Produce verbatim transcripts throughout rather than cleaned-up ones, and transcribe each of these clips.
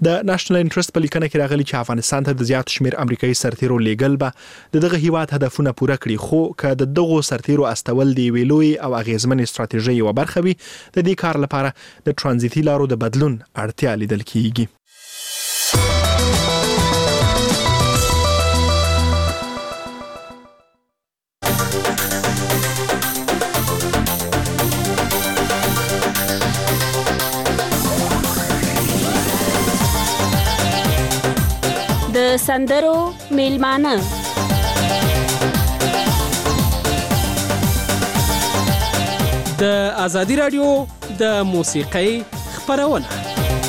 د نېشنل انټرست په لیکنه کې راغلي چې افغانستان ته د زیات شمیر امریکایي سرتیرو لیږل به دغه هیواد هدفونه پوره کړي، خو که د دغو سرتیرو استول دی ویلوي او اغیزمنې ستراتیژي یو برخه وي، د دې کار لپاره د ترانزیتي لارو د بدلون اړتیا لیدل کیږي. د سندرو میلمانه د ازادي رادیو د موسیقۍ خپرونه.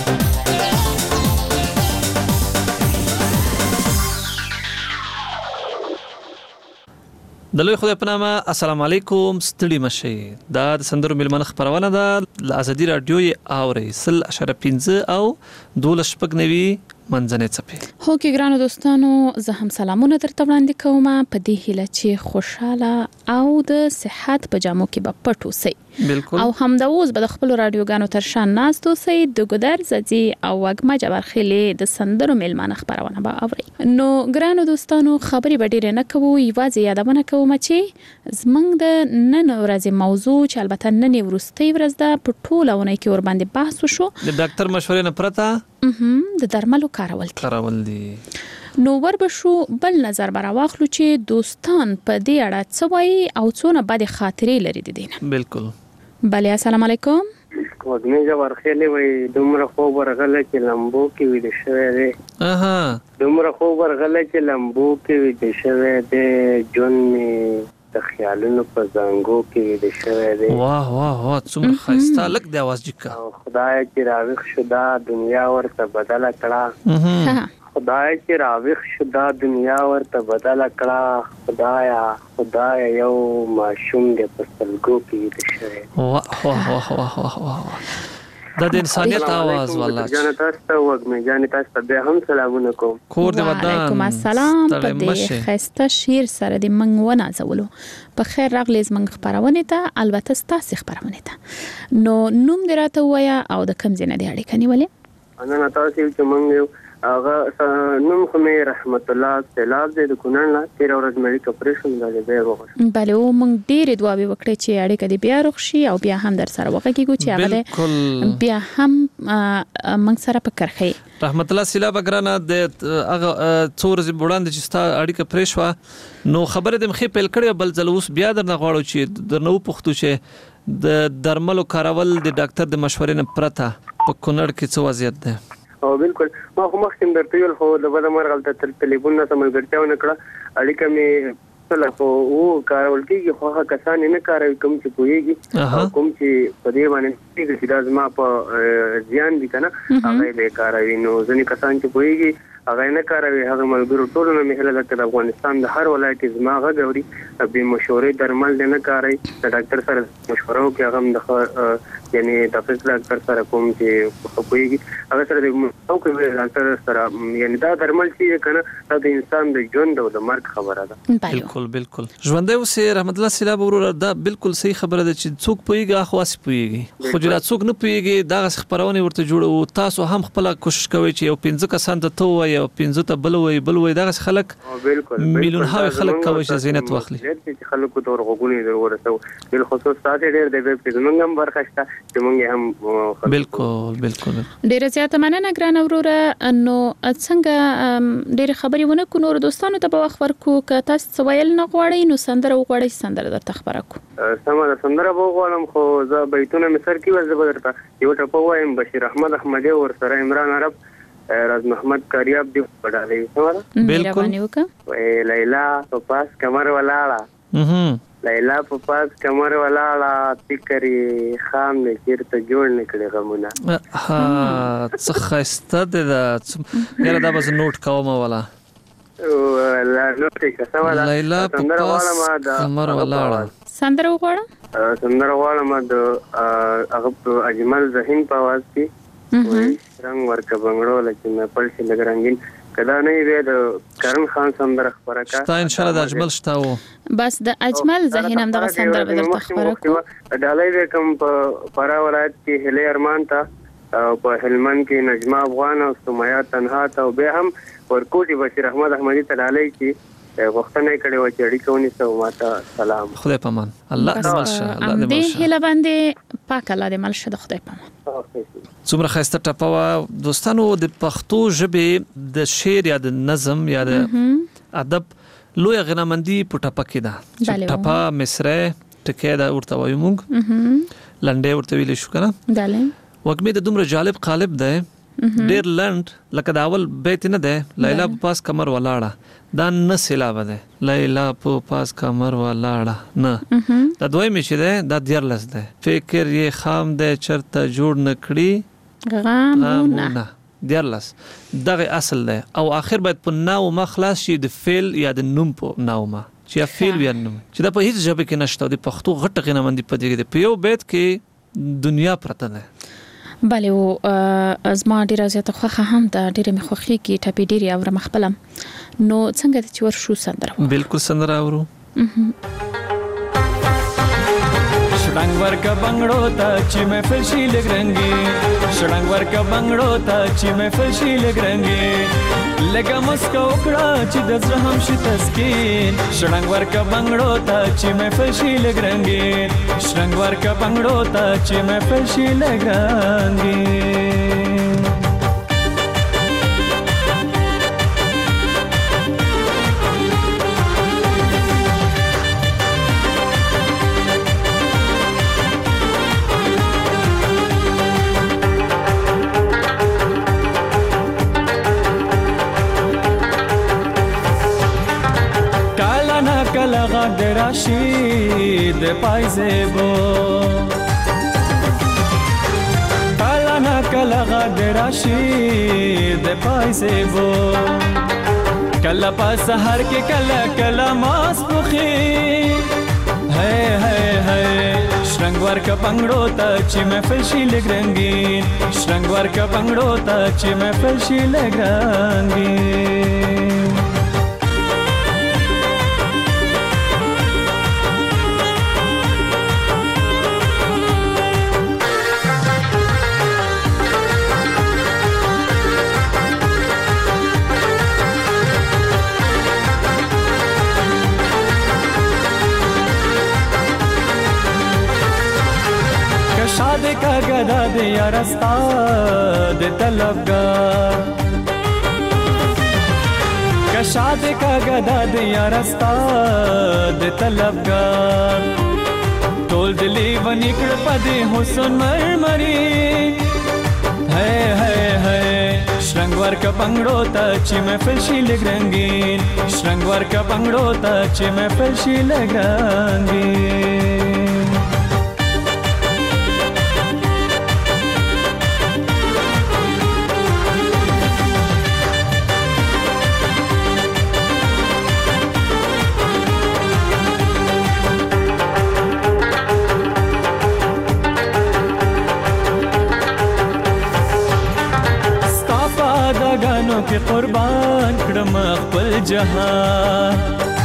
د لوی خدای په نامه السلام علیکم، ستړي مشئ. دا د سندرو میلمانه خپرونه ده. د ازادي رادیو یې اورئ سل اشاره پنځه او دولس شپږ نوي منځنۍ څپې. هو کې ګرانو دوستانو، زه هم سلامونه درته وړاندې کوم په دې هیله چې خوشاله او د صحت په جامو کې به پټ اوسئ. بالکل. او هم د اوس به د خپل رادیوګانو تر شان ناست اوسئ. د ګودر زدي او وګما جبرخیلې د سندرو میلمانه خپرونه به اورئ. نو ګرانو دوستانو، خبرې به ډېرې نه کوو، یوازې یادونه کوم چې زمونږ د نن ورځې موضوع چې البته نن وروستۍ ورځ ده، په ټوله اونۍ کې ور باندې بحث وشو. د ډاکټر مشورې نه پرته د درملو کارول دي. کارول دي. نو ور به شو بل نظر برا واخلو چې دوستان په دې اړه څه وایي او څونه بد خاطرې لري د دې. بالکل. بله، السلام علیکم. وګنی جبرخیلې وای دومره خو ورغله چې لمبو کې ویل شوی دی. اها. دومره خو ورغله چې لمبو کې ویل شوی دی. جون می د خیالونو په زنګو کې ویل شوی دی. واه واه واه، څومره ښایسته لک د आवाज جکا. خدای چې راويخ شو دا دنیا ورته بدله کړه. خدای چې راويخ شو دا دنیا ورته بدله کړه. خدایا خدایا یو ماشوم دې په سلګو کې ویل شوی. واه واه واه واه واه، دا د انسانیت आवाज والله. جان تاسو ته وګمه جان تاسو ته به هم سلامونه کوم. کور دې ودان. وعلیکم السلام. په دې خسته شیر سره دې منګ ونازولو. په خیر راغلی زمنګ خبرونه ته، البته ستاسو خبرونه ته. نو نوم دې راته وایا او د کم ځای نه دې اړیکه نیولې؟ انا نه تاسو چې منګ هغه نوم خو مې رحمت الله سیلاب دې د کونړ نه تیر ورځ مېډیکل اپریشن دا به وغوښتل. بله، او موږ ډېرې دعاوې وکړې چې اړیکه دې بیا روغ شي او بیا هم در سره وغږیږو چې هغه بیا هم موږ سره په کرخی. رحمت الله سیلاب ګرانه د هغه څو ورځې وړاندې چې ستا اړیکه پرې شوه، نو خبره دې مخې پیل کړې، بل ځل اوس بیا درنه غواړو چې درنه وپوښتو چې د درملو کارول د ډاکټر د مشورې نه پرته په کونړ کې څه وضعیت ده؟ او بالکل ما خو مخکې درته ویل، خو د بده مرغه تل ټلیفون نه ملګرتیا ونه کړه. اړیکه مې سره خو وو کارول کېږي، خو هغه کسان نه کاروي کوم چې پوهېږي، کوم چې په دې باندې چې دا زما په ځان دي که نه هغه یې کاروي. نو ځینې کسان چې پوهېږي هغه نه کاروي. هغه ملګرو ټولو نه مې هیله ده چې د افغانستان د هر ولایت کې زما غږ اوري، بې مشورې درمل دې نه کاروي. د ډاکټر سره مشوره وکړي، هغه هم د یعنی تفصیل ډاکټر سره کوم چې پوهېږي هغه سره د وکړي ډاکټر سره. یعنی دا درمل چې که نه دا د انسان د ژوند او د مرګ خبره ده. بالکل بالکل. ژوندی اوسې رحمت الله سیلاب وروره، دا بالکل صحیح خبره ده چې څوک پوهېږي هغه خو هسې پوهېږي، خو چې څوک نه پوهېږي دغسې خپرونې ورته جوړوو. تاسو هم خپله کوشش کوئ چې یو پنځه کسان ته ته ووایي او پنځه ته بل ووایي بل ووایي. دغسې خلک میلیون هاوې خلک کوي چې زینت واخلي. چې خلکو ته ورغوږونه در ورسوو. بالخصوص تاسې ډېر د ویب کې زموږ هم برخه شته چې موږ هم. بالکل بالکل. ډېره زیاته مننه ګرانه وروره. نو څنګه ډېرې خبرې ونه کړو، نورو دوستانو ته به وخت ورکړو. که تاسو څه ویل نه غواړئ نو سندره وغواړئ، سندره درته خپره کړو. سمه ده، سندره به وغواړم، خو زه بیتونه مې سر کې ول، زه به درته یو ټپه ووایم. بشیر احمد احمدی ورسره عمران عرب راز محمد کاریاب دی وډالې. سمه ده؟ بالکل. لیلا په پاس کمر ولاړه، لیلا په پاس کمر ولاړه، فکرې خام نه چیرته جوړ نه کړي غمونه. ها څه ښایسته دی دا. یاره دا به زه نوټ کوم والا. لا نوټ یې سمه ده. لیلا په پاس کمر ولاړه، سندره وغواړم. سندره غواړم د هغه اجمل ذهین په آواز کې. رنګ ورکه بنګړو لکه مې پړ شي لږ رنګین. کدا نه وي د کرن خان سندره خبره کا شته ان شاء الله. د اجمل شته وو، بس د اجمل ذهین هم دغه سندره به درته خبره کوم. ډالۍ وکم په فرا ولایت کې هلي ارمان ته په هلمند کې نجمه افغان او سمیا تنها او به هم ورکوټي بشیر احمد احمدي تلالي چې وختونه کړي و چې اړیکه ونیسو ماته سلام خدای پامان الله دې ملشه الله دې دې ملشه هله باندې پاک الله دې ملشه د خدای پامان څومره خسته ټپه دوستانو د پښتو ژبې د شعر یا د نظم یا د ادب لوی غنامندي په ټپه کې ده چې ټپه مصره ټکه دا ورته وایو موږ لنډه ورته ویل شو کنه داله وګمې د دومره جالب قالب ده ډیر لند لکه دا اول بیت نه ده لیلا په پاس کمر ولاړه دا نه سیلاب ده لیلا په پاس کمر ولاړه نه دا دوی مشه ده دا دیرلس ده فکر یې خام ده چرته جوړ نکړي غامونه دیرلس دغه اصل ده او اخر باید په ناو مخلاص شي د فعل یا د نوم په ناو ما چې فعل یا نوم چې دا په هیڅ ژبه کې نشته د پښتو غټه غنمندي په دې کې په یو بیت کې دنیا پرته ده بله او ازما ډیره زیاته خوخه هم د ډیره مخوخي کې ټپی ډیره او مخبلم نو څنګه د چور شو سندره بالکل سندره اورو شړنګ ورکا بنگړو ته چې محفل شي لګرنګي شړنګ ورکا بنگړو ته چې محفل شي لګرنګي لګا مسکو کړه چې د زړه هم شي تسکین شړنګ ورکا بنگړو ته چې محفل شي لګرنګي شړنګ ورکا بنگړو ته چې محفل شي لګرنګي راشي د پایزبو کلا نا کلا غد راشي د پایزبو کلا په سحر کې کلا کلا ماس پخي هي هي هي شرنګ ورکا پنګړو ته چې محفل شي لګرنګي شرنګ ورکا پنګړو ته چې محفل شي لګرنګي شاد کا گدا دیا رستا د طلبگار کا شاد کا گدا دیا رستا د طلبگار ټول دلی ونیکړ پدې حسن مرمری ہے ہے ہے شرنګ ورکا پنګړو ته چې محفل شي لګرنګي شرنګ ورکا پنګړو ته چې محفل شي لګرنګي کې قربان کړم خپل جهان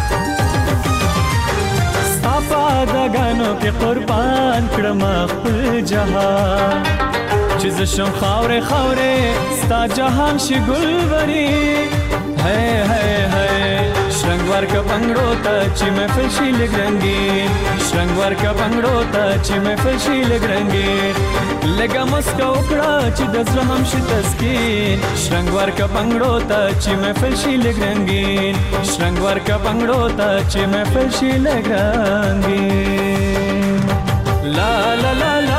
ستا دغانو کې قربان کړم خپل جهان چې ز شم خاورې خاورې ستا جهان شي ګلوري ہے ہے ہے شرنګ ورکا پنګړو ته چې محفل شي لګرنګي شرنګ ورکا پنګړو ته چې محفل شي لګرنګي لګا مسکو کړه چې د زړه هم شي تسکین شرنګ ورکا پنګړو ته چې محفل شي لګرنګي شرنګ ورکا پنګړو ته چې محفل شي لګرنګي لا لا لا لا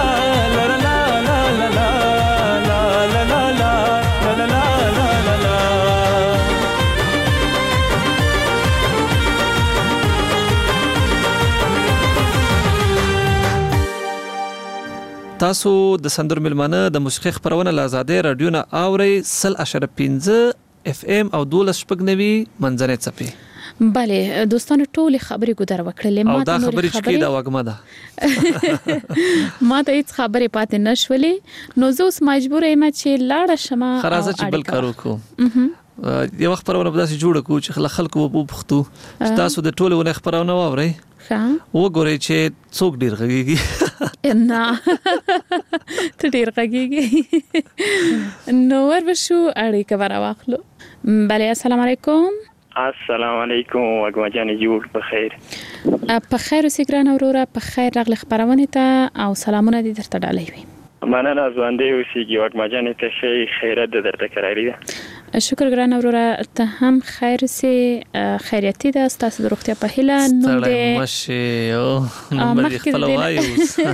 تاسو د سندر ملمانه د موسیقي خبرونه لازاده رادیو نه اوري سل اشاره پنځه اف ام او دولس شپږنوي منځنه چپی بله دوستانو ټول خبرې ګذر وکړلې ما ته خبرې چې دا وګمه ده ما ته هیڅ خبرې پاتې نشولې نو زه اوس مجبور یم چې لاړ شم خرازه چې بل کارو کو یو خبرونه به داسې جوړ کو چې خلکو په پښتو تاسو د ټولو نه خبرونه واوري ها وګورئ چې څوک ډیر غږیږي نه ته ډیر غږیږي. نو ورشو اړیکه ورواخلو. بله السلام علیکم. السلام علیکم وګما جان جوړ په خیر. په خیر اوسې ګران وروره، په خیر راغلی خبرونه ته او سلامونه دې درته ډالۍ وي. مننه ژوندې اوسېږي وګما جان ته شي خیرت درته کراري ده. شکر ګران وروره، ته هم خیر سي خیریتي ده ستاسو د روغتیا په هیله. نو دې مشه او نو دې خپل وایو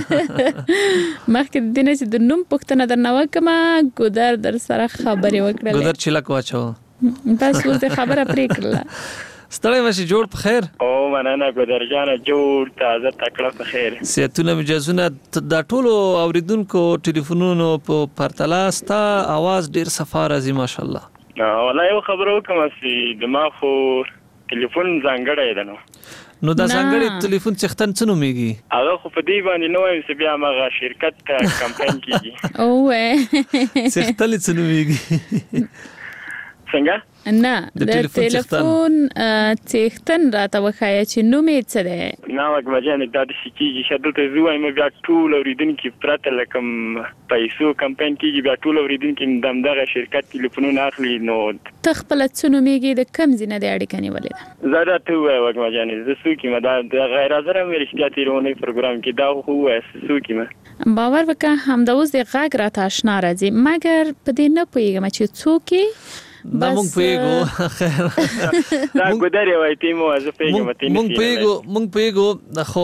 مخکې د نه چې د نوم پوښتنه درنه وکما ګودر در سره خبرې وکړلې. ګودر چلک واچو بس اوس خبره پرې کړله. ستړی مشه جوړ په خیر. او مننه ګودر جان جوړ تازه تکړه په خیر. سیتونه مجازونه د ټولو اوریدونکو ټلیفونونو په پرتله ستا आवाज ډیر صفا راځي ماشاءالله. والله یو خبرو کوم چې د ما خو ټلیفون ځانګړی ده. نو نو دا ځانګړی ټلیفون څختن څه نومېږي؟ هغه خو په دې باندې نو وایم چې بیا مغه شرکت ته کمپاین کیږي. اوه څختل څه نومېږي؟ څنګه؟ نه د ټلیفون څختن راته وخایې چې نوم یې څه دی؟ نه وګما جان دا د شکیږي شدت زوای مې بیا ټول اوریدونکو پرته لکم پیسو کمپاین کیږي بیا ټول اوریدونکو دمدغه شرکت ټلیفونونه اخلي. نو تخپل څه نومېږي د کم ځینه د اړیکې نیولې ده؟ زړه ته وای وګما جان زه سوکې ما دا غیر حاضر مې رښتیا تیرونه پروګرام کې دا خو وای سوکې ما باور وکړه هم د اوس د غږ راته آشنا راځي مګر په دې نه پوهیږم چې څوک دا مونږ پیګو خیر دا ګودر وای تیمو از پیګو مته مونږ پیګو مونږ پیګو خو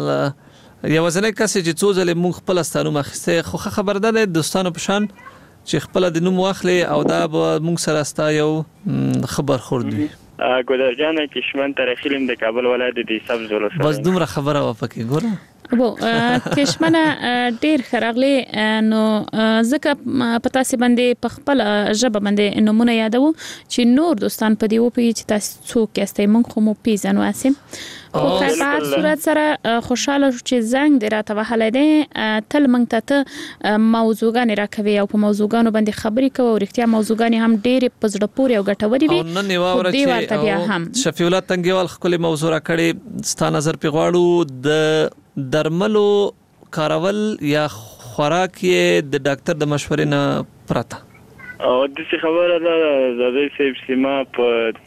یو ځنه کس چې څو ځله مونږ خپل ستانو مخسته خو خبر ده د دوستانو په شان چې خپل د نوم واخلي او دا مونږ سره ستا یو خبر خوردي. ګودر جان کشمن تر خیلم د کابل ولایت د سبز ولسوالۍ بس دومره خبره وپکې ګوره. وو کشمنه ډیر خراغلی نو زکه پتا سي باندې په خپل ژبه باندې نمونه یادو چې نور دوستان په دی او پی چې تاسو څوک یاستئ مونږ خو مو پیژنو اسیم خو په هر صورت سره خوشاله چې زنګ دی راته وهلې ده تل مونږ ته موضوعګان راکوي او په موضوعګانو باندې خبرې کوو او رښتیا موضوعګان هم ډېر پزړه پورې او ګټوري وي. نن یو ورته شفیع الله تنګیوال خپل موضوع را کړي ستا نظر پیغواړو د درملو کارول یا خوراک یې د ډاکټر د مشورې نه پرته او د څه خبره ده زده سیما په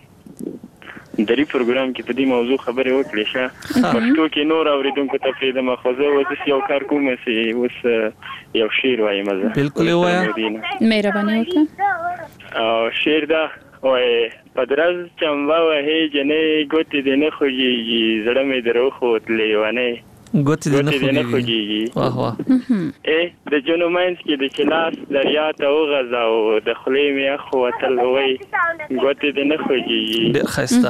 دری پروګرام کې په دې موضوع خبرې وکړې شه پښتو کې نور اوریدونکو ته پیدا مخوزه وځي یو کار کوم چې اوس یو شعر وایم زه بالکل وایا مهرباني وکړه او شعر دا وای پدرز چموا وه جنې ګوتې دې نه خوږي زړه مې درو خو لیوانه ګوتې دې نه خوږي واه واه ا د جنو ماینس کې د چلاس دریا ته وغځاو د خلې مې خو وتل وای ګوتې دې نه خوږي ډېر ښایسته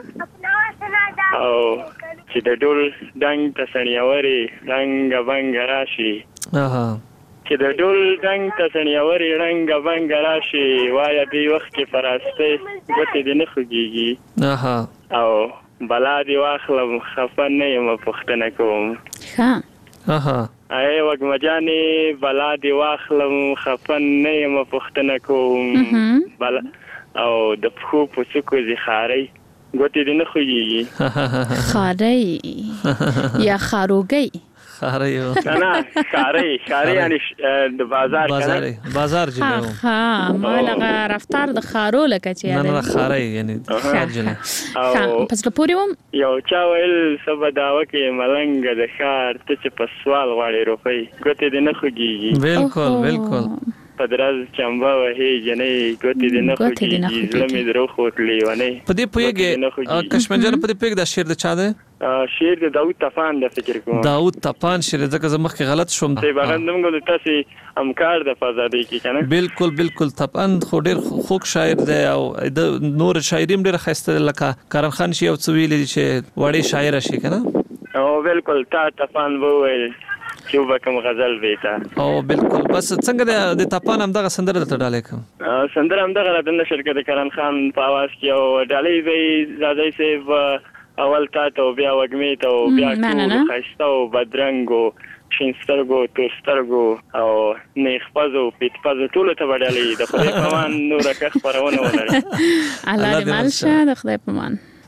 او چې د ډول دنګ تسنیاوري دنګ بنګ راشي اها چې د ډول دنګ تسنیاوري رنګ بنګ راشي وای دې وخت کې فراسته ګوتې دې نه خوږي اها او بلا دی واخلم خفن نه یم پښتنه کوم ها اها ای وګما جانې بلا دی واخلم خفن نه یم پښتنه کوم بلا او د پخو پڅکو زخاري ګوتې دې نه خوږي خاري یا خاروګي خاري نه نه خاري خاري یعنی د بازار بازار بازار جنو ها مالغه رفتار د خارو لکه چې نه نه خاري یعنی خار جنو پس د پوریوم یو چا ویل سبا داوه کې ملنګ د خار ته چې په سوال غواړي روپي ګوتې دې نه خوږي بالکل بالکل پدراز چمبا وهي جنې ګوتې دې نه خوږي زلمې درو خوتلې ونه په دې پویګه کشمنجان په دې پویګ د شعر د چا ده شعر د داوود طپان د فکر کوم داوود طپان شعر ځکه زمخ کې غلط شوم ته باغ نوم غو تاسو امکار د فزادي کې کنه بالکل بالکل طپان خو ډیر خوږ شاعر دی او د نور شاعریم ډیر خسته لکه کرم خان شي او څویل چې وړي شاعر شي کنه او بالکل تا طپان وویل چې وبکم غزل بیتا او بالکل بس څنګه د طپان هم دغه سندره ته ډالې کوم سندره هم دغه د شرکت کرم خان په आवाज کې او ډالې وی زادای سه اول تا ته بیا وګمی ته بیا ټول خسته او بدرنګو شینسترګو توسترګو او نیخپازو پیټپازو ټول ته وړلې د خدای په مان نور که خبرونه ولري الله دې مالشه د خدای په مان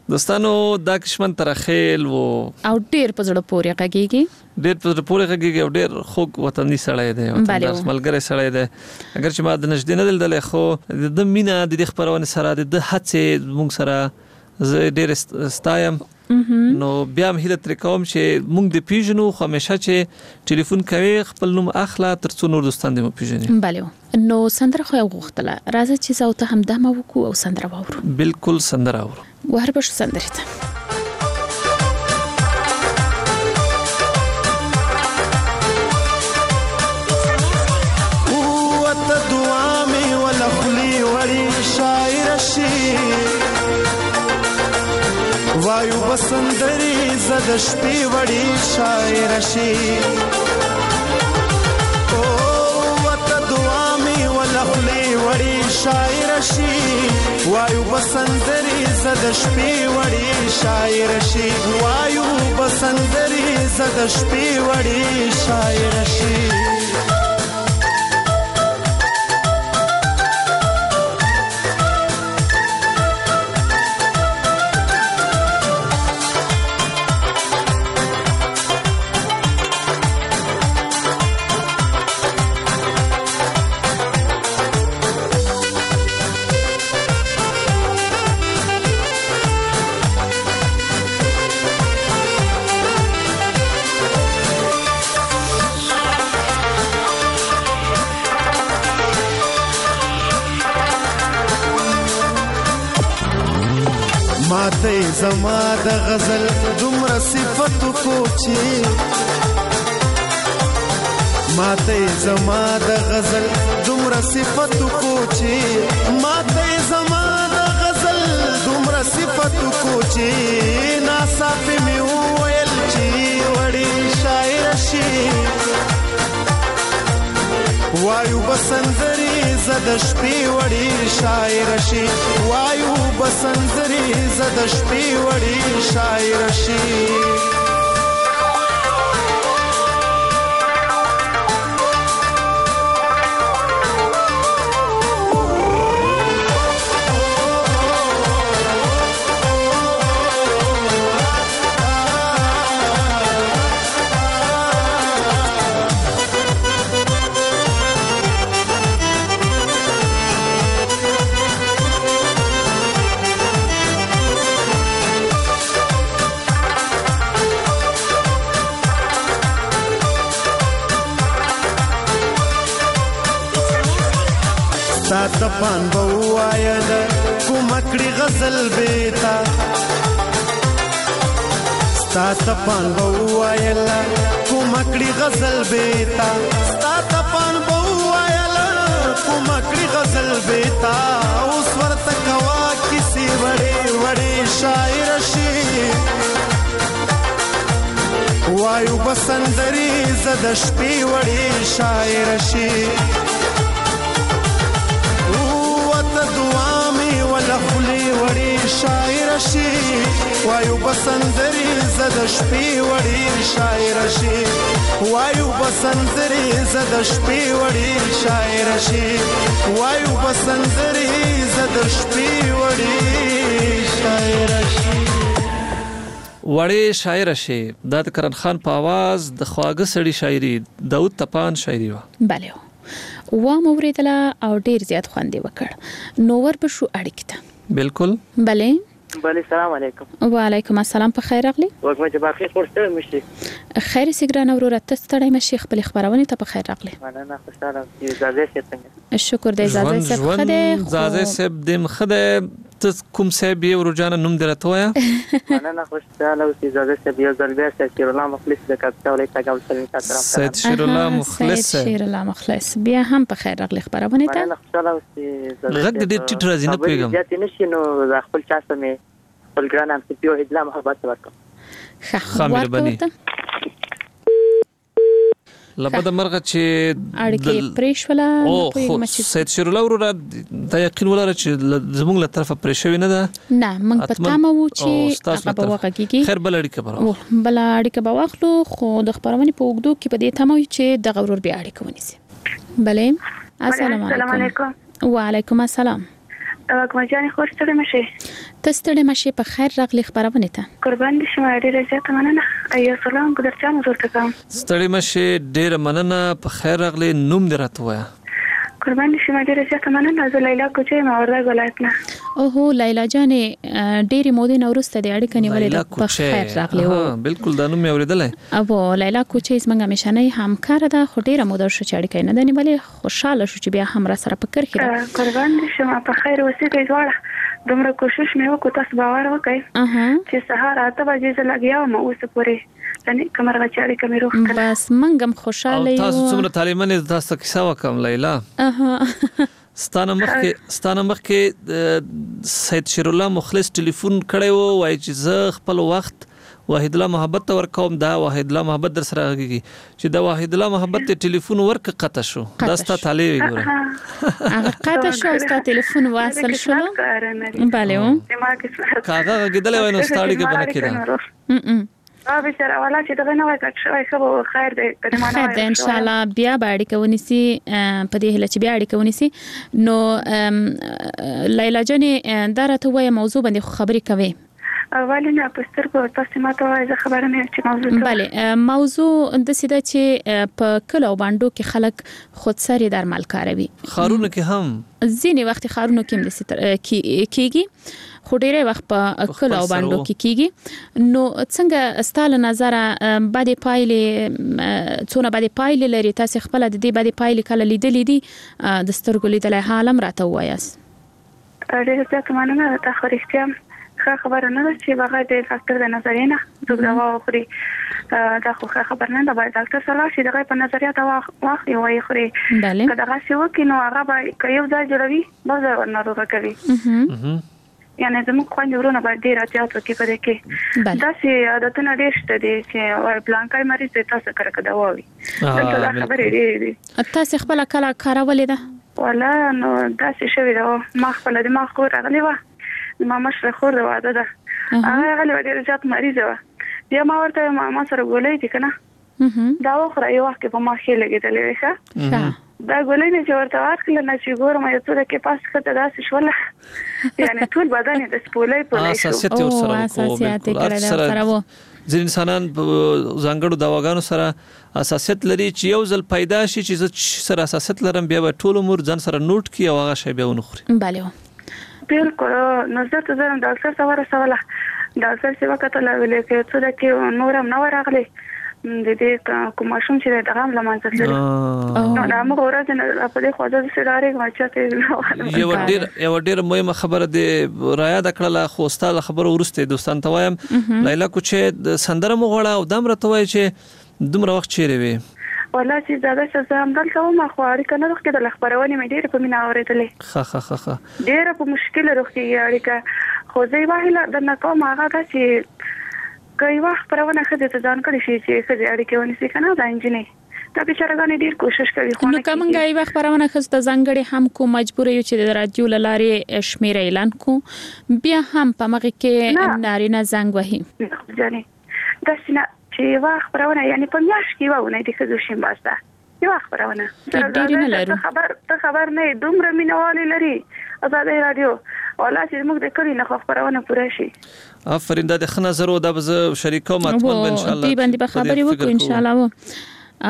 دوستانو دا کشمن ترخیل و او ډیر په زړه پورې غږیږي ډیر په زړه پورې غږیږي او ډیر خوږ وطني سړی دی او د ملګری سړی دی اگر چې ما د نږدې نه لیدل خو د مینا د خبرونه سره د هڅې موږ سره زه ډیر ستایم نو بیا هم هیله تر کوم چې موږ د پیژنو خو همیشه چې ټلیفون کوي خپل نوم اخلا تر څو نور دوستان دې مو پیژني بله نو سندره خو غوښتله راځي چې زه ته هم دمه وکړو او سندره واورو بالکل سندره واورو وهر بشو سندره ته قوت دعا می ولا خلی وری شاعر شي وایو بسندري زد شپې وړي شاعر شي او وت دعا می ولا خلی وړي شاعر شي وایو بسندري زد شپې وړي شاعر شي وایو بسندري زد شپې وړي شاعر شي ماته زما د غزل دومره صفت کو چې ماته زما د غزل دومره صفت کو چې ماته زما د غزل دومره صفت کو چې ناصاف می ویل چې وړي شاعر شي وایو بسندري زد شپې وړي شاعر شي وایو بسندري زد شپې وړي شاعر شي تپان بواید کومکړي غزل بیتا ستا تپان بواید کومکړي غزل بیتا ستا تپان بواید کومکړي غزل بیتا اوس ورته کوا کسی وړي وړي شاعر شي وایو بسندري زد شپې وړي شاعر شي دعا می ولا خلی وړي شاعر شي وایو بسندري زد شپې وړي شاعر شي وایو بسندري زد شپې وړي شاعر شي وایو بسندري زد شپې وړي شاعر شي وړي شاعر شي د کرن خان په आवाज د خواږه سړي شاعري داود تپان شاعري و بله و موریدله او ډیر زیات خوندې وکړ نو ور به شو اړیکه ته بالکل بله بله السلام علیکم وعلیکم السلام په خیر راغلی وګورئ چې باقي خورسته مشي خیر سګران اورور ته ستړی مشي خپل خبرونه ته په خیر راغلی مننه خوشاله یم اجازه څنګه شکر د اجازه څخه خده اجازه سب دم خده ته کوم سه بیا ورجانه نوم درته وایا مننه خوشاله او اجازه سب یو ځل بیا شیر الله مخلص د کاپټاولې تاګل سلام تاسو سید شیر الله مخلص شیر الله مخلص بیا هم په خیر راغلی خبرونه ته مننه خوشاله او اجازه غږ دې ټیټ راځي نه پیغام ځاتې نشي نو خپل چا سمې خپل ګران هم په یو اجازه محبت ورکړم ښه مهرباني لبد مرغه چې اړیکې پریشولا په مچ سید شیر الله ورو د یقین ولر چې زموږ له طرفه پریشوي نه ده نه موږ په تمه وو چې هغه به وکړي خیر بل اړیکه برو بل اړیکه به واخلو خو د خبرونه په وګدو کې په دې تمه چې د غورور بیا اړیکه ونیسي بله السلام علیکم وعلیکم السلام واګمجان خور ستړي مشه ته ستړي مشه په خیر راغلی خبرونه ته قربان دي شمه ډیره زیاته مننه ایا سلام ګدرچان ورته کوم ستړي مشه ډیره مننه په خیر راغلی نوم دې راته وایا قربان دي شمه ډیره زیاته مننه زه لیلا کوچې ما ورته ولایت نه اوهو لیلا جانې ډېری مودې نورسته د اړیکې نیولې په خیر راغلی ها بالکل دا نوم مې اوریدلې او لیلا کوچې زمونږه مشانې همکار ده خو ډېره موده شو چې اړیکې نه د نیولې خوشاله شو چې بیا هم را سره په کرخي ده قربان دي شمه په خیر اوسې ځوړه دومره کوشش مې وکړ تاسو باور وکړئ چې سهار اته بجې زه لګیا وم اوس پورې یعنی کومه راچاري کومې روح کړه بس منګم خوشاله یو تاسو څومره تعلیمونه تاسو کیسه وکم لیلا اها ستانه مخکې ستانه مخکې سید شیر الله مخلص ټلیفون کړی وو وای چې زه خپل وخت واحد الله محبت ور کوم دا واحد الله محبت در سره غږی چې دا واحد الله محبت ته ټلیفون ورک قطع شو دا ستا طالب ګوره هغه قطع شو ستا ټلیفون واصل شو bale و کاغه غږیدل وای نو ستاړي کې بنه کېده ا به سره والا چې دا نه وای کښه خو خیر دې کډمانه خیر دې ان شاء الله بیا باندې کوونی سي په دې هله چې بیا اړ کوونی سي نو لیلا جانې درته وای موضوع باندې خبرې کوي اولینه پستر کو تاسو ماته وای زه خبره نه چې موضوع bale موضوع د سیده چې په کلو باندې کې خلک خودسری درمل کاروي خارونه کې هم ځینې وخت خارونه کې هم د کیږي خو ډیره وخت په کلو باندې کې کیږي نو څنګه ستاله نظر باندې پایلې څونه باندې پایلې لري تاسو خپل د دې باندې پایلې کله لیدلې دي د سترګو لیدلې حالم راته وایاس ډیره څه مانه ته خو رښتیا خبر نه ده چې هغه د ډاکټر د نظریه زه دا واخري دا خو خبر نه ده باید ډاکټر سره شي دغه په نظریه دا واخلي وای خوري کله هغه څه وکړي نو هغه به یو ځای جوړوي بازار ناروغه کوي یعنی زموږ خوند ورونه باید ډیر احتیاط وکړي په دې کې دا چې عادتونه ډیر شته دي چې بلانکای مریض تاسو کړه کدا وایي دا خبرې دي تاسو خپل کله کارولې ده ولا نو دا څه شوی دا ما خپل د ما خو راغلی و ما مشره خور دا واده ده هغه غلی ډیر زیات مریض و بیا ما ورته ما سره ګولې دي کنه دا وخت یو وخت په ما خې لګیدلې ښه دا ګولې نه چې ورته ورکړل نه چې ګورم یو څه کې پاس کته داسې شول یعنی ټول بدن د سپولې په لای شو اساسيت ور سره سره وو ځین انسانان زنګړو دواګانو سره اساسيت لري چې یو ځل پیدا شي چې سره اساسيت لرم بیا ټول عمر ځن سره نوٹ کی او هغه شی بیا ونخوري bale بالکل نو زه ته زرم ډاکټر سره سواله ډاکټر څه وخت لا ویلې چې څه د کې نورم نو راغلي د دې کوم شوم چې دا هم لمانځل نو دا موږ ورته په دې خو د سړاري ماچته یو ډیر یو ډیر مهمه خبره دی رایا د کړه خو ستاسو خبر ورسته دوستان ته وایم لیلا کوچې سندره مغوړه او دم رته وای چې دومره وخت چیرې وي ولا چې زړه څه زم دلته ما خو اړیکه نه وکړه د خبرونه مې ډېر په مینا اورېدلې خا خا خا خا ډېر په مشکل وروخي اړیکه خو زه واهله د نکوم هغه دا چې کوي وخت پرونه خدای ته ځان کړی شي چې خدای اړیکه ونیسي کنه دا انجینې دا بیچاره غني ډېر کوشش کوي خو نو کومه یو وخت پرونه خسته ځنګړي هم کو مجبور یو چې د رادیو لارې شمیر اعلان کو بیا هم په مغه کې نارینه زنګ وهي ځاني دا څنګه چې واخ پرونه یعنی په میاش کې وونه دي چې شیم باسه یو واخ پرونه ته خبر ته خبر نه دومره مینوالي لري آزاد رادیو ولا چې موږ د کړي نه خو پرونه پوره شي افرین د خنه زرو د بز شریکو ماتمن ان شاء الله دی باندې به خبرې وکړو ان شاء الله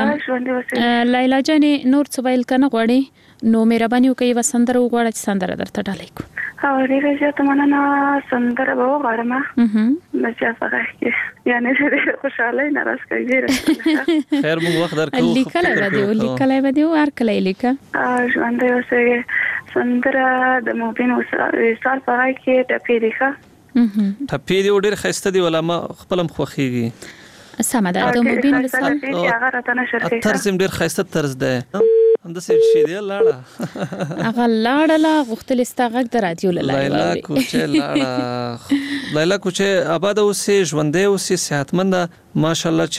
او لیلا جانې نور څه ویل کنه غوړي نو مهرباني وکړئ وسندره وغواړئ چې سندره درته ډالۍ کو او ډیره زیاته مننه سندره به وغواړم نو چې هغه یعنی زه خوشاله نه راځم خیر موږ وخت درکو لیکلای به دی لیکلای به دی هر کله لیکه ژوند اوسه سندره د موبین وسال په هغه کې ټپې دی ښه ټپې دی ډېر خسته دی ولا ما خپلم خوخيږي سم ده د موبین وسال هغه راته نشر کوي طرز ډېر خسته طرز ده هم د سې شي دی لاړه هغه لاړه لا غختل استغاق د رادیو لاله لیلا کوچه لاړه لیلا کوچه آباد اوسې ژوندې اوسې صحتمند ماشاءالله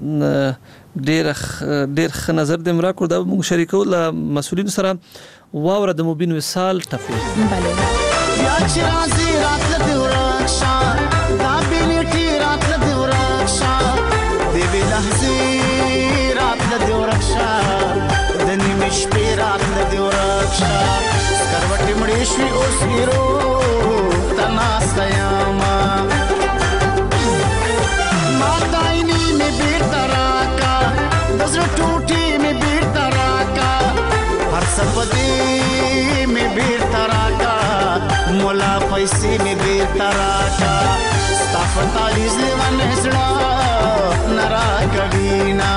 چې ډېر ډېر ښه نظر دې مرا کړ دا موږ شریکو له مسولین سره واوره د موبین وصال ټفي bale یا چې راځي راتل دی ورښا دا بینټي راتل دی ورښا دې به لحظه راتل دی ورښا د نیمه شپې راتل دی ورښا کروټ مړې شوي اوس هیرو تناسته یما ما دایني مې بیرته راکا د زړه ټوټې مې بیرته راکا هر څه په دې مې بیرته راکا مولا پیسې مې بیرته راکا ستا په تالیز لیونی زړه نه راکوینه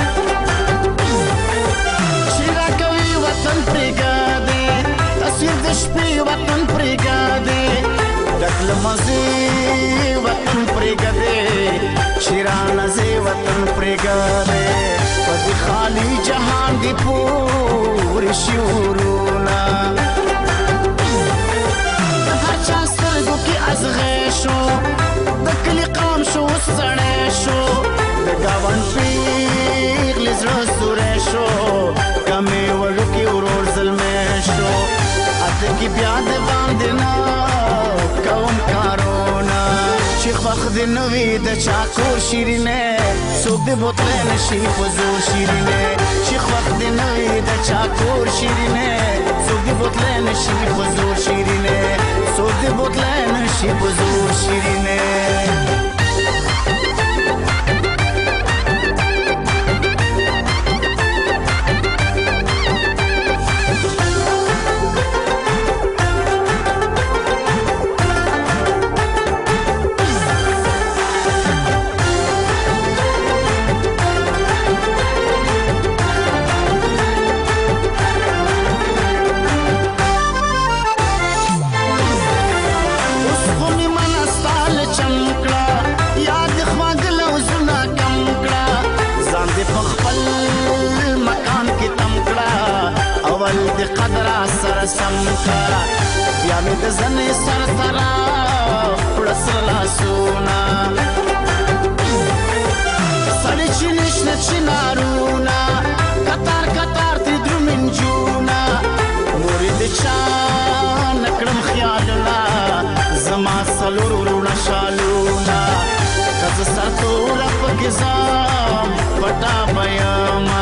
چې راکوي وطن پرېږدې تصویر د شپې وطن پرېږدې ډک له مزې وطن پرېږدې چې رانځې وطن پرېږدې په دې خالي جهان دې پورې شي ورونه د هر چا سترګو کې ازغی شو د کلي قام شو اوس سړی شو د ګاونډ پیغلې زړه سوری شو کمې وړوکې ورور زلمی شو اته کې بیا د باندې نه کوم کارونه چې خوښ دې نه وي د چا کور شیرینې څوک دې بوتلی نه شي په زور شیرینې چې خوښ دې نه وي د چا کور شیرینې څوک دې بوتلی نه شي په زور شیرینې څوک دې بوتلی نه شي په زور شیرینې سم کا بیا مې د زنې سر سره پړه سره لاسونه سړی چې نشته چې نارونه کتار کتار ترې درومې نجونه مورې د چا نه کړم خیالونه زما څلور وروڼه شالونه که زه سرتوره پکې ځم پټه به یمه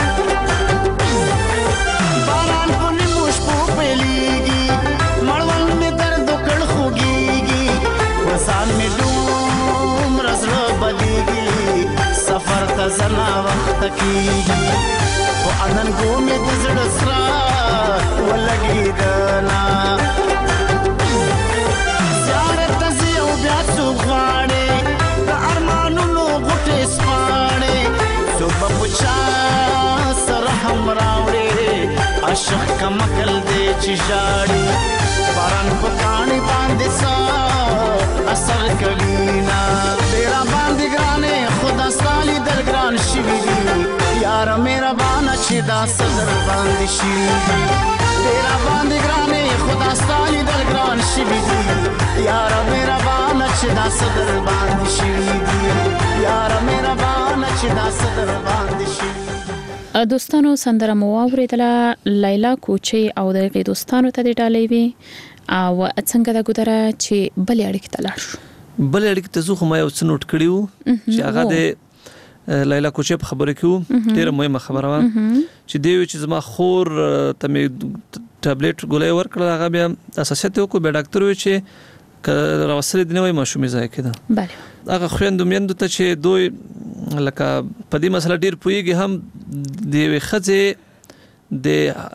ځان مې دومره زړه بدېږي سفر ته زه ناوخته کېږي خو اننګو مې د زړه سره ولګېدله زیارت ته ځې او بیا څوک غواړې د ارمانونو غوټې سپاړې څوک به په چا سره هم راوړې عاشق کمکل دی چې ژاړي باران په کاڼي باندې سا اثر کوینا تیرا باندې ګرانې خدا ستالي دل ګران شوي دي یار مهربانه چې دا صدر باندې شوي دي تیرا باندې ګرانې خدا ستالي دل ګران شوي دي یار مهربانه چې دا صدر باندې شوي دي یار مهربانه چې دا صدر باندې شوي دي دوستانو سندره مو واوریدله لیلا کوچي او د غي دوستانو ته د ډالۍ وی او څنګه د ګدره چې بل اړیکه تلل شو بل اړیکه ته زه خو ما یو څه نوٹ کړیو چې هغه د لیلا کوچي په خبره کې ډیره مهمه خبره و چې دی چې زما خور ته مې ټابلیټ ګولې ورکړه هغه بیا اساسیت وکړو به ډاکټر وی چې راوسره دی نوې ماشومې ځای کېده bale هغه خويندو میندو ته چې دوی لکه په دې مسله ډیر پويږي هم د خځې د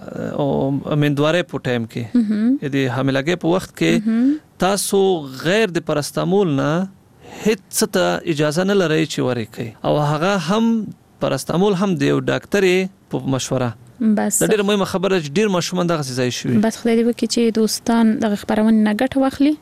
امندوارې په ټایم کې د حاملګۍ په وخت کې تاسو غیر د پرستامول نه هیڅ ته اجازه نه لرئ چې ورکړي او هغه هم پرستامول هم د یو ډاکټر په مشوره بس ډیر مهمه خبره چې ډیر مشومان دغه ځای شوی بس خدای دې وکړي چې دوستان د خبرونه نه ګټه واخلي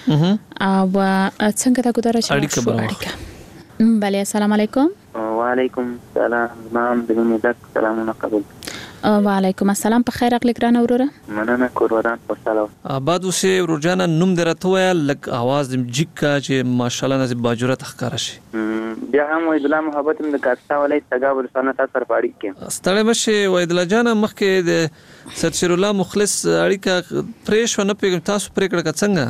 او څنګه دا ګذاره شي اړیکه اړیکه بله السلام علیکم وعلیکم السلام زمام د مدد سلامونه قبول وعلیکم السلام په خیر اخلي ګران اوروره مننه کورودان په سلام آباد اوسه ورجانا نوم درته وای لګ आवाज دم جګه چې ماشاءالله نازي باجوره تخکار شي بیا هم وای د محبت د کاستا ولای تګا ورسانه تاسو پاړی کې ستړی مشه وای د لجانا مخکې د سرشر الله مخلص اړیکه پریش نه پیګم تاسو پرې کړه څنګه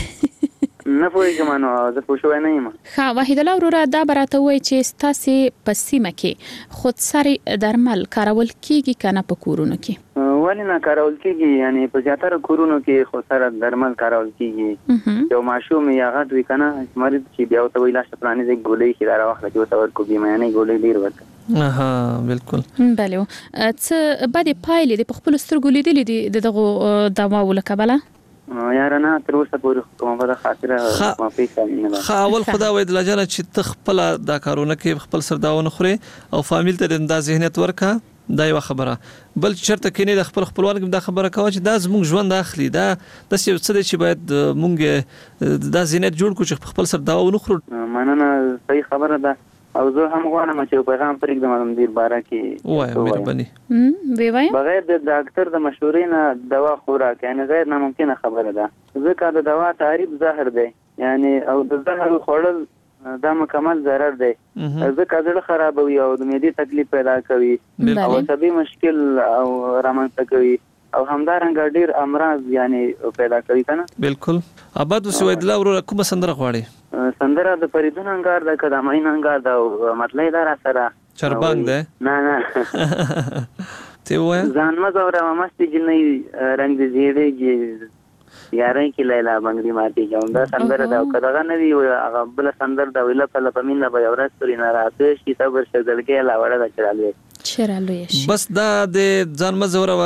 نه پوهیږم نو زه پوښوي نه یم ها وحید الله وروره دا براته وای چې ستاسو په سیمه کې خودسری درمل کارول کیږي کنه په کورونو کې ولې نه کارول کیږي؟ یعنی په زیاتره کورونو کې خو سره درمل کارول کیږي. یو ماشوم یا غټ وي کنه مریض چې بیا ته ویلا شپلانې د ګولې کې دارا وخت کې وته ورکو بیا نه ګولې ډیر ورته. اها بالکل. بله څه باندې پایلې د خپل سترګو لیدلې دي دغه دوا ولکبله؟ یاره نه تر اوسه پورې کومه په خاطر ما پیښه نه ده. خا اول خدا وې د لجنه چې تخپل دا کارونه کې خپل سر داونه خوري او فامیل ته د ذهنیت ورکا دا یو خبره. بل چرته کې نه د خپل خپلوان کې دا خبره کوي چې دا زموږ ژوند اخلي دا د څه څه چې باید مونږ دا زینت جوړ کو چې خپل سر دا ونه خورو. مننه صحیح خبره ده او زه هم غواړم چې پیغام پرېږدم د مدیر باره کې. وای مهرباني. وی وای بغیر د ډاکټر د مشورې نه دوا خوراک یعنی غیر ناممکنه خبره ده. ځکه د دوا تعریف زهر دی یعنی او د زهر خوړل دا مکمل ضرر دی. ځکه زړه خرابوي او د معدې تکلیف پیدا کوي او عصبي مشکل او رامنځته کوي او همدارنګه ډیر امراض یعنی پیدا کوي کنه. بالکل. اباد وسوید الله ورو کوم سندره غواړي؟ سندره د فریدون انګار د کدامین انګار د مطلب دار سره چربنګ ده. نه نه ته وای ځان ما زوره مستي جنې رنگ دې زیړې یارای کی لیلا بنگړي ماتي جوندا سندره دا کداغه نه وی هغه بل سندر دا ویله په لپمینه به اورس پرې نه راته شي صبر شګلګه لا وړه دا چرالوي چرالوي بس دا د ځان مزوره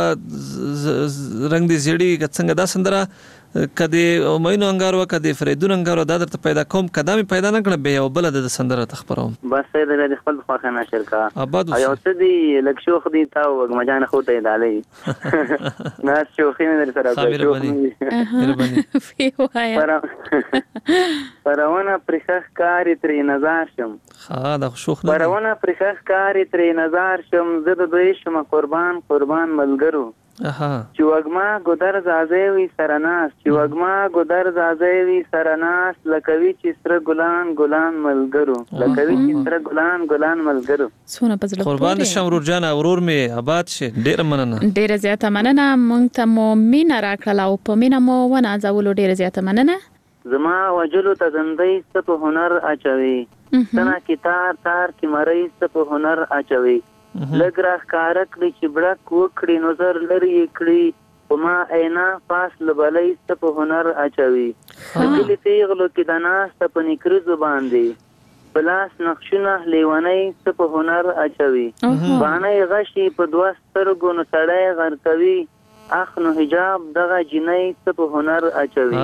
رنگ دې زیړې څنګه دا سندره کدی مینو انګارو کدی فریدون انګارو دا درته پیدا کوم کدامي پیدا نه کړ به یو بل د سندره تخبروم. بس د خپل خواخه نشر کا اباد یو څه دی لکشو خدي تا وګمجان خو ته دالې نه شوخي نه سره مهرباني فی وایا پرونه پرخخ کاری ترې نظر شم. ها دا شوخ نه پرونه پرخخ کاری ترې نظر شم زه د دوی شم قربان قربان ملګرو. اها چې وګما ګودر زازې وي سرناس چې وګما ګودر زازې وي سرناس لکوي چې سره ګلان ګلان ملګرو لکوي چې سره ګلان ګلان ملګرو. سونه پزله قربان شم ورور جان اورور می آباد شه ډیر مننه ډیر زیاته مننه مونږ ته مو مینا راکړه او په مینا مو ونه ځولو ډیر زیاته مننه. زما وجلو ته زندۍ ست په هنر اچوي سنا کتار تار کی مری ست په هنر اچوي لګرا کارکړي چې بړک وکړي نظر لري کړي په ما اینا پاس لبلای ست په هنر اچوي کلی تیغلو کې د ناس په نکري زبان دی بلاس نقشونه لیوانای ست په هنر اچوي باندې غشي په دوه سترګو نو سړی غر کوي اخنو حجاب دغه جنۍ ست په هنر اچوي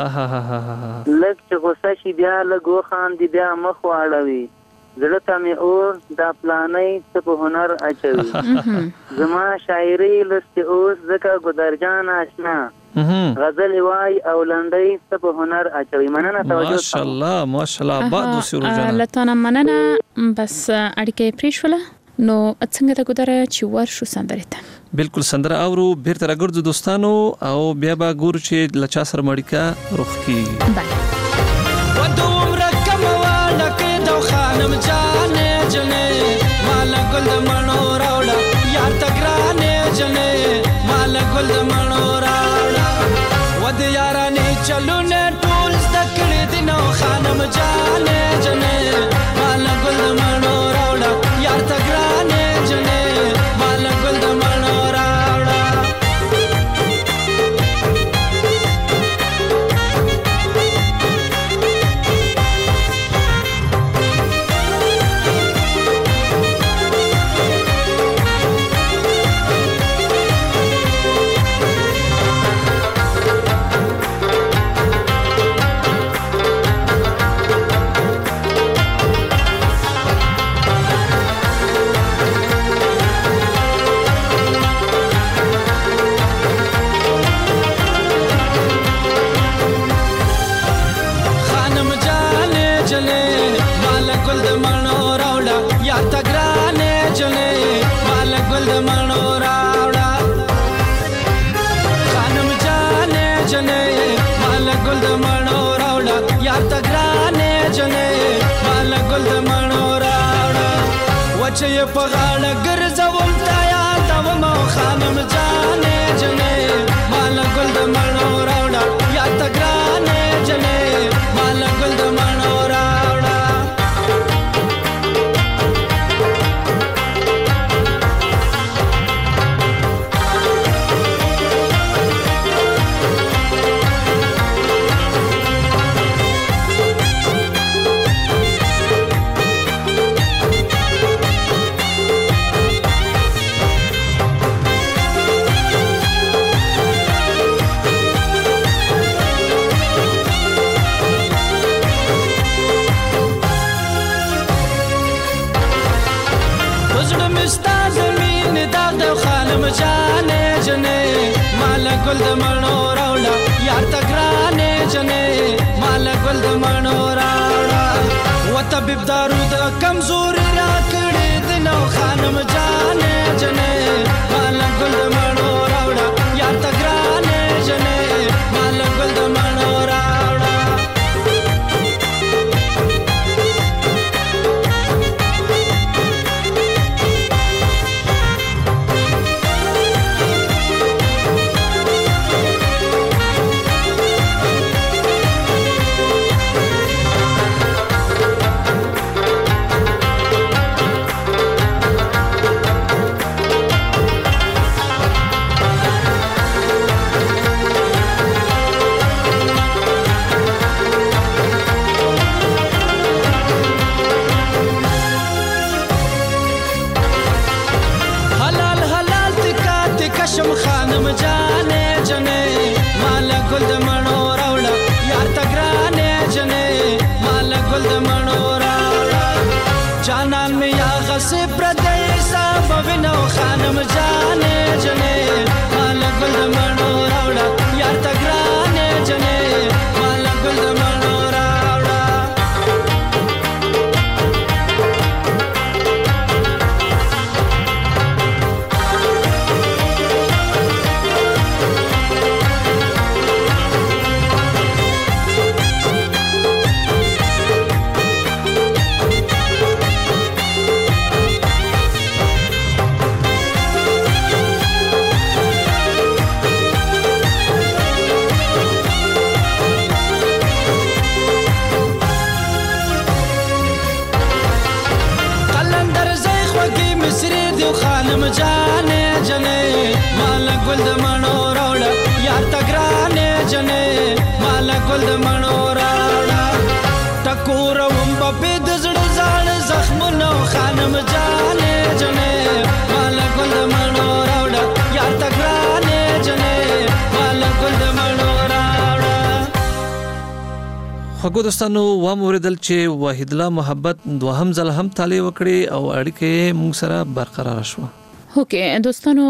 لک چې غوسه شي بیا لګو خان دی بیا مخ واړوي زړه ته مې اور دا پلانې ست په هنر اچوي زما شاعري لست اوس زکه ګدرجان آشنا غزل وای او لنډۍ ست په هنر اچوي. مننه توجه ماشاءالله ماشاءالله بعد وسرو جان لتانا مننه بس اړیکې پریښوله نو څنګه ته ګدره چې ورشو سندره ته بالکل سندره اورو بیرته راګرځو دوستانو او بیا به ګور چې لچا سره مړیکا رخ کی بله ودوم رکم والا کې دو خانم جانې جنې مال ګل د مڼو راوړه یا تګرانې جنې مال ګل د مڼو راوړه ود یارانې چلو نه ټول ذکر دینو خانم جانې جنې مال ګل د مڼو راوړه یا تګرانې جنې مال ګل د مڼو چې په غاړه ګرځول تا یا تا مو خانم جانې جنې مال ګل د مڼو راوړه یا تګرانې جنې مال ګل د مڼو راوړه ګل د مڼو راوړه یار ته ګرانې جنې مال ګل د مڼو راوړه و طبيب دارو د کمزوري را کړې د نو خانم جانې جنې مال ګل د مڼو راوړه یار ته ګرانې جنې مال ګل د مڼو راوړه خو دوستانو و موردل چې وحید الله محبت دوهم ځل هم طالع وکړي او اړیکې موږ سره برقرار شو. اوکې دوستانو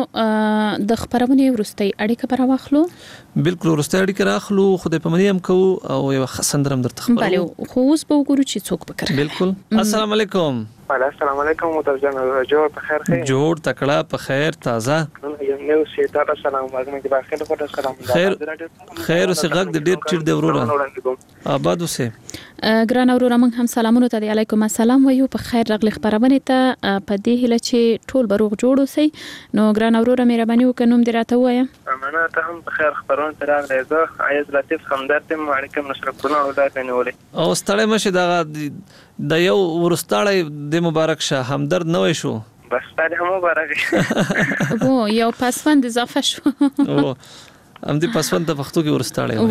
د خبرونه ورستي اړیکه پر واخلو. بالکل ورستي اړیکه راخلو خدای په منیم کو او یو خسندرم درته خبرو. بله خو اوس به وګورو چې څوک پکره. بالکل. السلام علیکم. السلام علیکم مترجم جوړ په خیر خیر. جوړ تکړه په خیر تازه. نو سي تاسو سلام واګم کې باخله کوټه سلام. خیر خیر اوسه غږ د ډیر چیر دی وروره. آباد اوسه. ګران اورور موږ هم سلامونه ته علیکم السلام ویو په خیر رغلی خبرونه ته په دې هله چې ټول بروغ جوړ اوسئ. نو ګران اورور مهرباني وکړم دې راته وایم. امانه ته هم په خیر خبرونه ته راغلی زه عايز لطیف همدرد م علیکم نشرکونه او دا کنيولې. او ستړی مشه دا د یو ورستاړی د مبارک شه همدرد نه وای شو. بس تا دې هم مبارک. وو یو پاسوند اضافه شو. وو ام دې پاسوند د پښتو کې ورستاړی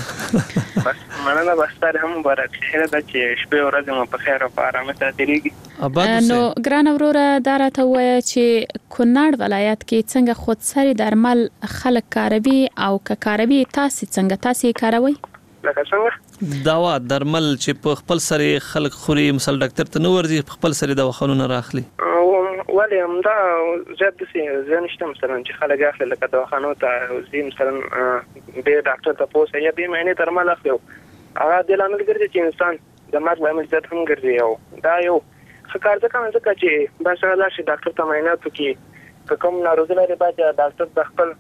وو. بس مننه بس تا دې هم مبارک شه دا چې شپه ورځ مو په خیر او په آرامه ته تیریږي. نو ګران اورور دا راته وای چې کونړ ولایت کې څنګه خودسری درمل خلک کاروي او ک کاروي تاسو څنګه تاسو کاروي؟ لکه څنګه دوا درمل چې په خپل سره خلک خوري مثال ډاکټر ته نو ورځي په خپل سره دواخانونه راخلي. ولی هم دا زیات دي زه نشته مثلا چې خلک اخلي لکه دواخانو ته زی مثلا به ډاکټر ته پوسه یا به معنی درمل اخلي هغه د لامل ګرځي چې انسان د مرګ لامل زیات هم ګرځي او دا یو خکار ځکه نه ځکه چې بس هغه شي ډاکټر ته معاینات کوي کوم ناروغي لري باید ډاکټر د خپل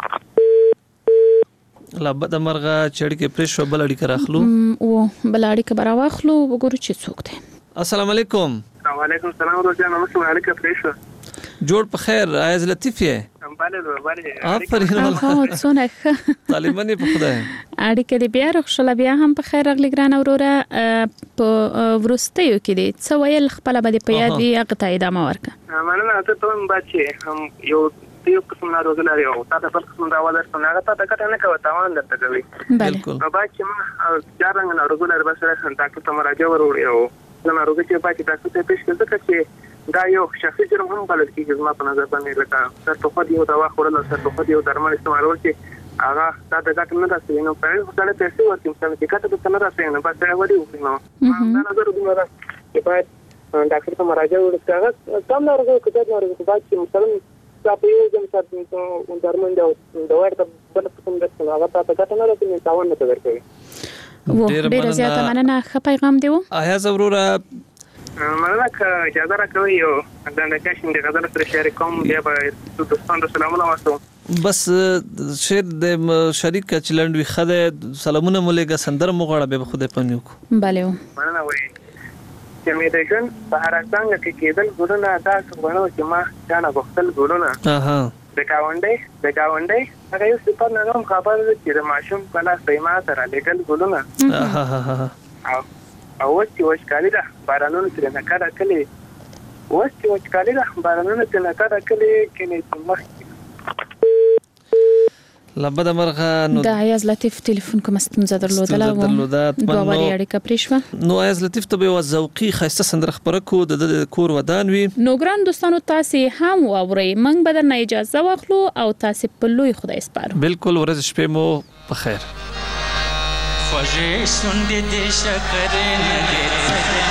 لا بد مرغه چړکه پرې شو بل اړیکه راخلو او بل اړیکه برا واخلو وګورو چې څوک دی. السلام علیکم. وعلیکم السلام ورحمۃ الله اړیکه پرې شو. جوړ په خیر عايز لطیف یې. بله بله. آفرین والله. او څونه طالبانی په خدای. اړیکه دې بیا رخصله بیا هم په خیر غلی ګران اوروره په ورستیو کې دي څو ویل خپل به په یاد وي هغه ته ادامه ورکړه. مننه ته ته بچي هم یو یو قسم ناروغي لري او تاسو بل قسم دا ولر څنګه ته ته کټه نه کوي تاوان درته کوي. بالکل. نو باید چې ما ځارنګ ناروغي لري بس راځم تاسو ته مراجعه وروړي او ناروغي چې باید تاسو ته پېښ کړئ چې دا یو شخصي جرم هم بلل کېږي زما په نظر باندې لکه سر په خود یو دوا خورل او سر په خود یو درمل استعمالول چې هغه دا د ګټ نه راځي نو په هغه ډول پیسې ورته مثلا چې کته ته نه راځي نو بس دا ودی وکړي نو دا نظر دومره چې باید ډاکټر ته مراجعه وکړي هغه کم ناروغي کده ناروغي باید چې مثلا تا په یو ځم چې درمن دا د ورته بل څه د هغه ته ګټه نه لري تاوان نه درکوي. ډېر زیاته مننه. ښه پیغام دی. آیا زوروره مننه که اجازه راکوي یو د نکاشن د غزل سره شریک کوم بیا به دوستانو سلامونه واسو. بس شیر د شریک کا چلند وی خده سلامونه مولګه سندر مغړه به خدای پنیو کو. bale مننه وای چې مې د جن په هر څنګه کې کېدل ګورونه دا څنګه چې ما ځان غوښتل ګورونه اها د گاونډي د گاونډي هغه یو څه نه کوم خبر چې د ماشوم کله سیما سره لګل ګورونه اها او او چې وښکالي ده بارانونو سره نه کړه کلی اوس چې وښکالي ده بارانونو سره نه کړه کلی کې مخ لبد مرغه نو دا ایاز لطیف تلیفون کوم ستونزه درلودله و دوه وری اړیکه پریښوه. نو ایاز لطیف ته به ذوقي خاصه سندره خبره کو د کور ودان وی. نو ګران دوستانو تاسو هم واورئ موږ به درنه اجازه واخلو او تاسو په لوی خدای سپارو. بالکل ورځ شپه مو په خیر. خوږې شونډې دې شکرې نه دې څه دې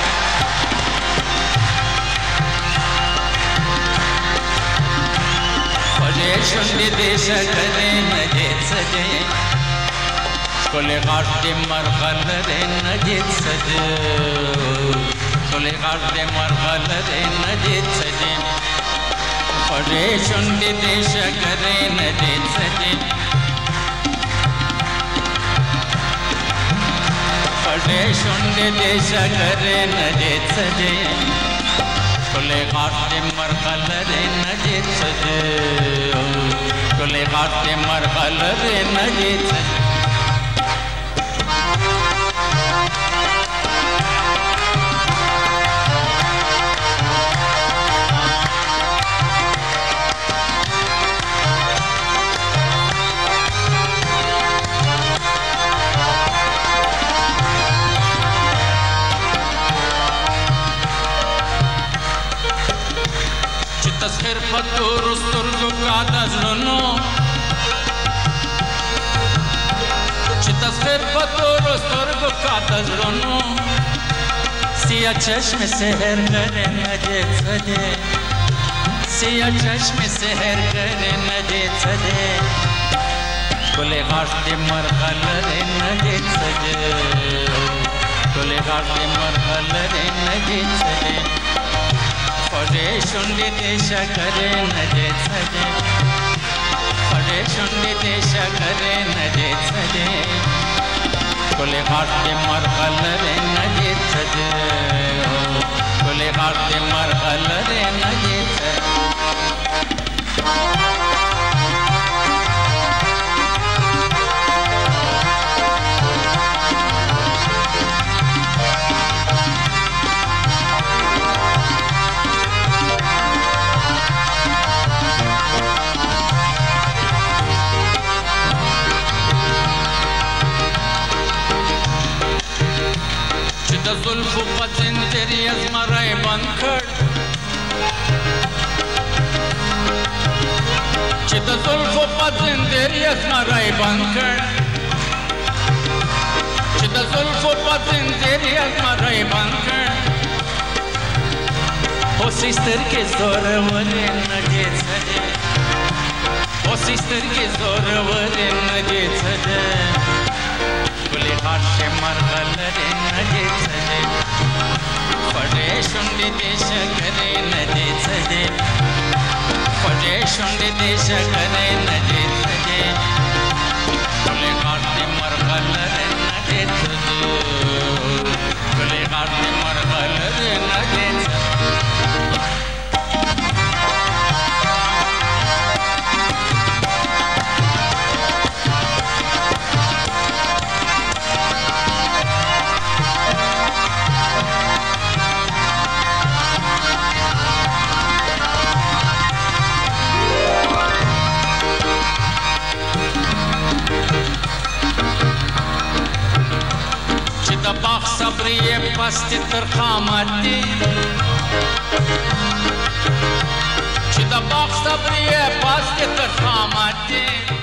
خوږې شونډې دې شکرې نه دې څه دې ښکلې غاټ دې مرغلرې نه دې څه دې ښکلې غاټ دې مرغلرې نه دې څه دې خوږې شونډې دې شکرې نه دې څه دې خوږې شونډې دې شکرې نه دې څه دې ښکلې غاټ دې مرغلرې نه دې څه دې ښکلې غاټ دې مرغلرې نه دې څه دې تسخیر پتور سترګو کا د زړونو چې تسخیر پتور سترګو کا د زړونو سیا چشم سحر کرے نه دې څه دې سیا چشم سحر کرے نه دې څه دې ښکلې غاټ دې مرغلرې نه دې څه دې ښکلې غاټ دې مرغلرې نه دې څه دې خوږې شونډې دې شکرې نه دې څه دې خوږې شونډې دې شکرې نه دې څه دې ښکلې غاټ دې مرغلرې نه دې څه دې ښکلې غاټ دې مرغلرې نه دې څه دې د زلفو په زنځیر یې زمری بند کړ چې د زلفو په زنځیر یې زمری بند کړ چې د زلفو په زنځیر یې زمری بند کړ اوسې سترګې زورورې نه دې څه دې اوسې سترګې زورورې نه دې څه دې ښکلې غاټ دې مرغلرې نه دې څه دې خوږې شونډې دې شکرې نه دې څه دې خوږې شونډې دې شکرې نه دې څه دې ښکلې غاټ دې مرغلرې نه دې څه دې ښکلې غاټ دې مرغلرې نه دې څه باغ صبرې پستې تر قامت دي چې د باغ صبرې پستې تر قامت دي